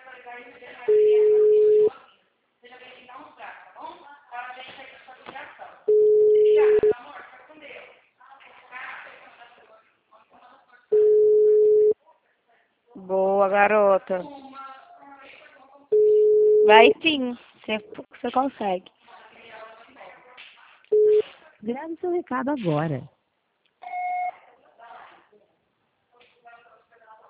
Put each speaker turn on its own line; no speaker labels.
Boa, garota. Vai sim, você consegue.
Grave seu recado agora.